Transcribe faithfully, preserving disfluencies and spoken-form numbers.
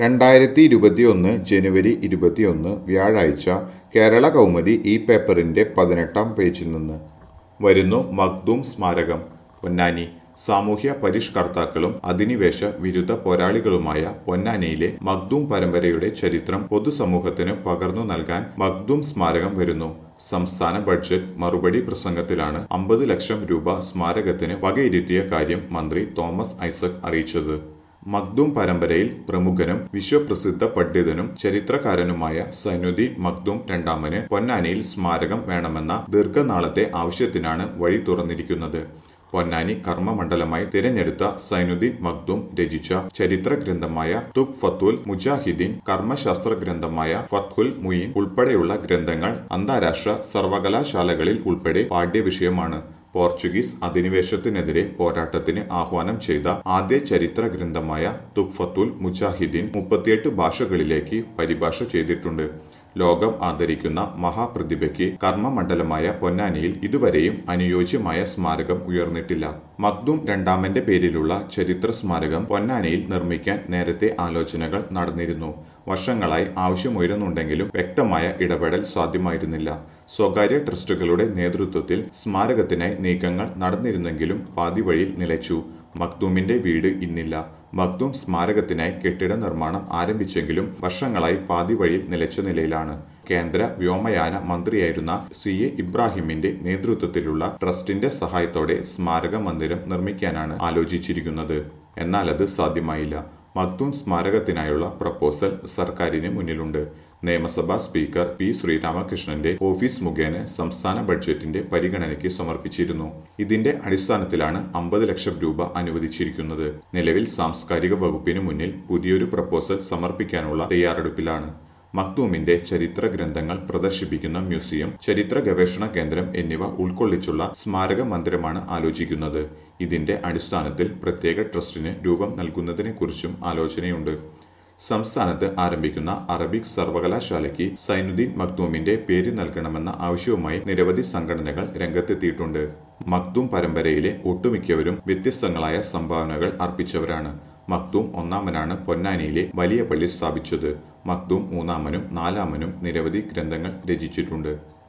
രണ്ടായിരത്തി ഇരുപത്തിയൊന്ന് ജനുവരി ഇരുപത്തിയൊന്ന് വ്യാഴാഴ്ച കേരള കൗമുദി ഈ പേപ്പറിന്റെ പതിനെട്ടാം പേജിൽ നിന്ന് വരുന്നു മഖ്ദൂം സ്മാരകം. പൊന്നാനി സാമൂഹ്യ പരിഷ്കർത്താക്കളും അധിനിവേശ വിരുദ്ധ പോരാളികളുമായ പൊന്നാനിയിലെ മഖ്ദൂം പരമ്പരയുടെ ചരിത്രം പൊതുസമൂഹത്തിന് പകർന്നു നൽകാൻ മഖ്ദൂം സ്മാരകം വരുന്നു. സംസ്ഥാന ബഡ്ജറ്റ് മറുപടി പ്രസംഗത്തിലാണ് അമ്പത് ലക്ഷം രൂപ സ്മാരകത്തിന് വകയിരുത്തിയ കാര്യം മന്ത്രി തോമസ് ഐസക് അറിയിച്ചത്. മഖ്ദൂം പരമ്പരയിൽ പ്രമുഖനും വിശ്വപ്രസിദ്ധ പണ്ഡിതനും ചരിത്രകാരനുമായ സൈനുദ്ദീൻ മഖ്ദൂം രണ്ടാമന് പൊന്നാനിയിൽ സ്മാരകം വേണമെന്ന ദീർഘനാളത്തെ ആവശ്യത്തിനാണ് വഴി തുറന്നിരിക്കുന്നത്. പൊന്നാനി കർമ്മമണ്ഡലമായി തിരഞ്ഞെടുത്ത സൈനുദ്ദീൻ മഖ്ദൂം രചിച്ച ചരിത്ര ഗ്രന്ഥമായ തുഹ്ഫത്തുൽ മുജാഹിദീൻ, കർമ്മശാസ്ത്ര ഗ്രന്ഥമായ ഫത്ഹുൽ മുഈൻ ഉൾപ്പെടെയുള്ള ഗ്രന്ഥങ്ങൾ അന്താരാഷ്ട്ര സർവകലാശാലകളിൽ ഉൾപ്പെടെ പാഠ്യവിഷയമാണ്. പോർച്ചുഗീസ് അധിനിവേശത്തിനെതിരെ പോരാട്ടത്തിന് ആഹ്വാനം ചെയ്ത ആദ്യ ചരിത്ര ഗ്രന്ഥമായ തുഹ്ഫത്തുൽ മുജാഹിദീൻ മുപ്പത്തിയെട്ട് ഭാഷകളിലേക്ക് പരിഭാഷ ചെയ്തിട്ടുണ്ട്. ലോകം ആദരിക്കുന്ന മഹാപ്രതിഭയ്ക്ക് കർമ്മമണ്ഡലമായ പൊന്നാനിയിൽ ഇതുവരെയും അനുയോജ്യമായ സ്മാരകം ഉയർന്നിട്ടില്ല. മഖ്ദൂം രണ്ടാമന്റെ പേരിലുള്ള ചരിത്ര സ്മാരകം പൊന്നാനിയിൽ നിർമ്മിക്കാൻ നേരത്തെ ആലോചനകൾ നടന്നിരുന്നു. വർഷങ്ങളായി ആവശ്യമുയരുന്നുണ്ടെങ്കിലും വ്യക്തമായ ഇടപെടൽ സാധ്യമായിരുന്നില്ല. സ്വകാര്യ ട്രസ്റ്റുകളുടെ നേതൃത്വത്തിൽ സ്മാരകത്തിനായി നീക്കങ്ങൾ നടന്നിരുന്നെങ്കിലും പാതി വഴിയിൽ നിലച്ചു. മഖ്ദൂമിന്റെ വീട് ഇന്നില്ല. മഖ്ദൂം സ്മാരകത്തിനായി കെട്ടിട നിർമ്മാണം ആരംഭിച്ചെങ്കിലും വർഷങ്ങളായി പാതി വഴിയിൽ നിലച്ച നിലയിലാണ്. കേന്ദ്ര വ്യോമയാന മന്ത്രിയായിരുന്ന സി എ ഇബ്രാഹിമിന്റെ നേതൃത്വത്തിലുള്ള ട്രസ്റ്റിന്റെ സഹായത്തോടെ സ്മാരക മന്ദിരം നിർമ്മിക്കാനാണ് ആലോചിച്ചിരിക്കുന്നത്. എന്നാൽ അത് സാധ്യമായില്ല. മഖ്ദൂം സ്മാരകത്തിനായുള്ള പ്രപ്പോസൽ സർക്കാരിന് മുന്നിലുണ്ട്. നിയമസഭാ സ്പീക്കർ പി ശ്രീരാമകൃഷ്ണന്റെ ഓഫീസ് മുഖേന സംസ്ഥാന ബഡ്ജറ്റിന്റെ പരിഗണനയ്ക്ക് സമർപ്പിച്ചിരുന്നു. ഇതിന്റെ അടിസ്ഥാനത്തിലാണ് അമ്പത് ലക്ഷം രൂപ അനുവദിച്ചിരിക്കുന്നത്. നിലവിൽ സാംസ്കാരിക വകുപ്പിന് മുന്നിൽ പുതിയൊരു പ്രപ്പോസൽ സമർപ്പിക്കാനുള്ള തയ്യാറെടുപ്പിലാണ്. മഖ്ദൂമിന്റെ ചരിത്ര ഗ്രന്ഥങ്ങൾ പ്രദർശിപ്പിക്കുന്ന മ്യൂസിയം, ചരിത്ര ഗവേഷണ കേന്ദ്രം എന്നിവ ഉൾക്കൊള്ളിച്ചുള്ള സ്മാരക മന്ദിരമാണ് ആലോചിക്കുന്നത്. ഇതിന്റെ അടിസ്ഥാനത്തിൽ പ്രത്യേക ട്രസ്റ്റിന് രൂപം നൽകുന്നതിനെക്കുറിച്ചും ആലോചനയുണ്ട്. സംസ്ഥാനത്ത് ആരംഭിക്കുന്ന അറബിക് സർവകലാശാലയ്ക്ക് സൈനുദ്ദീൻ മഖ്ദൂമിന്റെ പേര് നൽകണമെന്ന ആവശ്യവുമായി നിരവധി സംഘടനകൾ രംഗത്തെത്തിയിട്ടുണ്ട്. മഖ്ദൂം പരമ്പരയിലെ ഒട്ടുമിക്കവരും വ്യത്യസ്തങ്ങളായ സംഭാവനകൾ അർപ്പിച്ചവരാണ്. മഖ്ദൂം ഒന്നാമനാണ് പൊന്നാനിയിലെ വലിയ പള്ളി സ്ഥാപിച്ചത്. മഖ്ദൂം മൂന്നാമനും നാലാമനും നിരവധി ഗ്രന്ഥങ്ങൾ രചിച്ചിട്ടുണ്ട്.